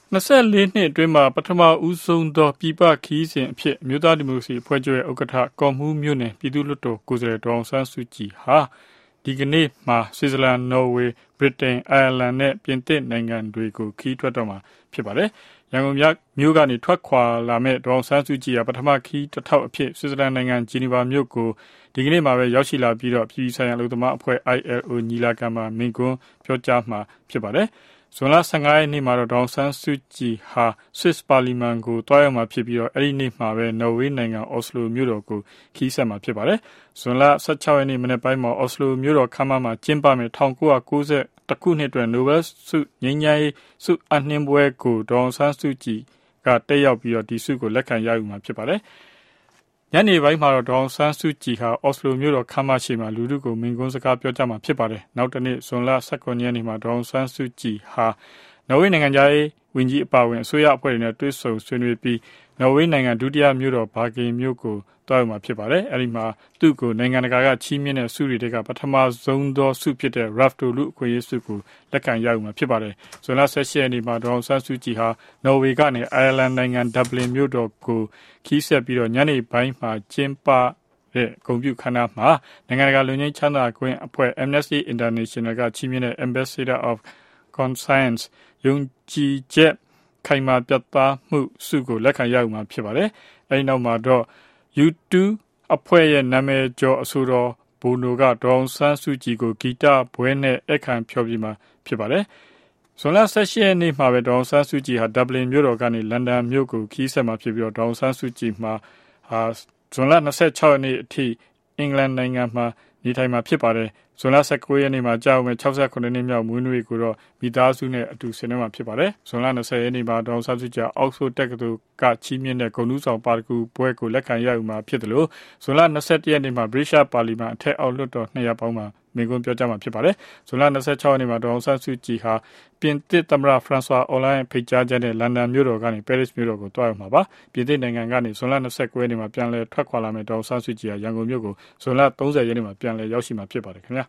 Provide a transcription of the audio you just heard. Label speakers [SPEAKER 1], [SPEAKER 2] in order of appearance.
[SPEAKER 1] 24နှစ်အတွင်းမှာပထမဦးဆုံးသောပြည်ပခီးစဉ်အဖြစ်မြို့သားဒီမိုကရေစီအဖွဲ့ချုပ်ရဲ့ဥက္ကဋ္ဌကော်မှုမြို့နယ်ပြည်သူ့လွှတ်တော်ကိုယ်စားလှယ်ဒေါအောင်ဆန်းစုကြည်ဟာဒီကနေ့မှာဆွစ်ဇာလန်နော်ဝေဗြိတိန်အိုင်ယာလန်နဲ့ပြင်သစ်နိုင်ငံတွေကိုခီးထွက်တော့မှာဖြစ်ပါတယ်ရန်ကုန်မြို့ကနေထွက်ခွာလာမဲ့ဒေါအောင်ဆန်းစုကြည်ဟာပထမခီးတစ်ထောက်အဖြစ်ဆွစ်ဇာလန်နိုင်ငံဂျီနီဗာမြို့ကိုဒီကနေ့မှာပဲရောက်ရှိလာပြီးတော့ပြည်ဆိုင်ရာအလုပ်သမားအဖွဲ့ ILO ညီလာခံမှာမိန့်ခွန်းပြောကြားမှာဖြစ်ပါတယ်ဇွန်လ15ရက်နေ့မှာတော့ဒေါအောင်ဆန်းစုကြည်ဟာ Swiss ပါလီမန်ကိုတွားရောက်မှာဖြစ်ပြီးတော့အဲ့ဒီနေ့မှာပဲနော်ဝေးနိုင်ငံအော်စလိုမြို့တော်ကိုခီးဆက်မှာဖြစ်ပါတယ်။ဇွန်လ16ရက်နေ့မနေ့ပိုင်းမှာအော်စလိုမြို့တော်ခမ်းမမှာကျင်းပမယ့်1990ခုနှစ်အတွင်းနိုဘယ်ဆုငြိမ်းချမ်းရေးဆုအနှင်းပွဲကိုဒေါအောင်ဆန်းစုကြည်ကတက်ရောက်ပြီးတော့ဒီဆုကိုလက်ခံရယူမှာဖြစ်ပါတယ်။ညနေပိုင်းမှာတော့ဒေါအောင်ဆန်းစုကြည်ဟာအော်စလိုမြို့တော်ခမ်းမရှိမှာလူထုကိုမိန့်ခွန်းစကားပြောကြားမှာဖြစ်ပါတယ်။နောက်တနေ့ဇွန်လ19ရက်နေ့မှာဒေါအောင်ဆန်းစုကြည်ဟာနော်ဝေးနိုင်ငံသားဝန်ကြီးအပါအဝင်အစိုးရအဖွဲ့တွေနဲ့တွေ့ဆုံဆွေးနွေးပြီးနော်ဝေးနိုင်ငံဒုတိယမြို့တော်ဘာဂင်မြို့ကိုတွားရောက်မှာဖြစ်ပါတယ်။အဲဒီမှာသူ့ကိုနိုင်ငံတကာကချီးမြှင့်တဲ့ဆုတွေကပထမဆုံးသောဆုဖြစ်တဲ့ Rafto လူအခွင့်အရေးဆုကိုလက်ခံရယူမှာဖြစ်ပါတယ်။ဇွန်လ18ရက်နေ့မှာဒေါအောင်ဆန်းစုကြည်ဟာနော်ဝေကနေအိုင်ယာလန်နိုင်ငံဒဗလင်မြို့တော်ကိုခီးဆက်ပြီးတော့ညနေပိုင်းမှာကျင်းပတဲ့ဂုဏ်ပြုခမ်းနားမှာနိုင်ငံတကာလူငင်းချမ်းသာခွင့်အဖွဲ့ Amnesty International ကချီးမြှင့်တဲ့ Ambassador of Conscience ယုံကြည်ချက်ခိုင်မာပြတ်သားမှုဆုကိုလက်ခံရယူမှာဖြစ်ပါတယ်။အဲဒီနောက်မှာတော့ U2 အဖွဲ့ရဲ့နာမည်ကျော်အဆိုတော်ဘိုနိုကဒေါအောင်ဆန်းစုကြည်ကိုဂီတပွဲနဲ့အခမ်းဖျော်ဖြေမှာဖြစ်ပါတယ်။ဇွန်လ18ရက်နေ့မှာပဲဒေါအောင်ဆန်းစုကြည်ဟာဒဗလင်မြို့တော်ကနေလန်ဒန်မြို့ကိုခီးဆက်မှာဖြစ်ပြီးတော့ဒေါအောင်ဆန်းစုကြည်မှာဇွန်လ26ရက်နေ့အထိအင်္ဂလန်နိုင်ငံမှာနေထိုင်မှာဖြစ်ပါတယ်။ဇွန်လ19ရက်နေ့မှာကြာအောင်68နှစ်မြောက်မွေးနေ့ကိုတော့မိသားစုနဲ့အတူဆင်နွှဲမှာဖြစ်ပါတယ်။ဇွန်လ20ရက်နေ့မှာဒေါအောင်ဆန်းစုကြည်အောက်ဆိုတက္ကသိုလ်ကချီးမြှင့်တဲ့ဂုဏ်ထူးဆောင်ပါရဂူပွဲကိုလက်ခံရယူမှာဖြစ်တယ်လို့ဇွန်လ21ရက်နေ့မှာဗြိတိရှပါလီမန်အထက်အောက်လွှတ်တော်200ပေါင်းမှာမိန့်ခွန်းပြောကြားမှာဖြစ်ပါတယ်။ဇွန်လ26ရက်နေ့မှာဒေါအောင်ဆန်းစုကြည်ဟာပြင်သစ်သမ္မတဖရန်ဆွာအော်လန်ဖိတ်ကြားချက်နဲ့လန်ဒန်မြို့တော်ကနေပဲရစ်မြို့တော်ကိုတွားရောက်မှာပါ။ပြင်သစ်နိုင်ငံကနေဇွန်လ29ရက်နေ့မှာပြန်လည်ထွက်ခွာလာမယ့်ဒေါအောင်ဆန်းစုကြည်ဟာရန်ကုန်မြို့ကိုဇွန်လ30ရက်နေ့မှာပြန်လည်ရောက်ရှိမှာဖြစ်ပါတယ်ခင်ဗျာ